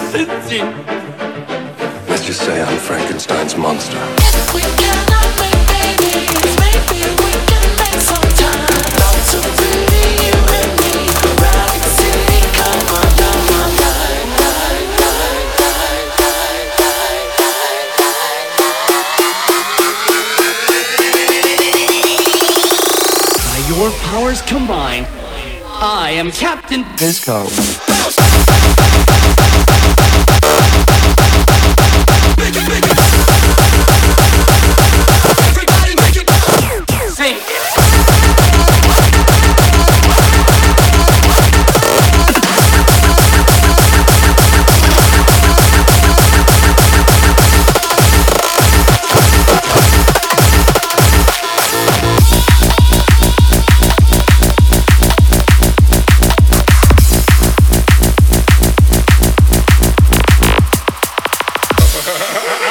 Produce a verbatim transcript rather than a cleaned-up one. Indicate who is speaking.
Speaker 1: sind sie?
Speaker 2: Let's just say I'm Frankenstein's monster.
Speaker 3: If we cannot make babies, maybe we can make some time. Not so pretty, you and me. Rocket City, come on down my line, line, line, line, line, line.
Speaker 1: By your powers combined, I am Captain
Speaker 2: Disco.
Speaker 3: Everybody make it
Speaker 1: Sing.
Speaker 3: ha ha ha.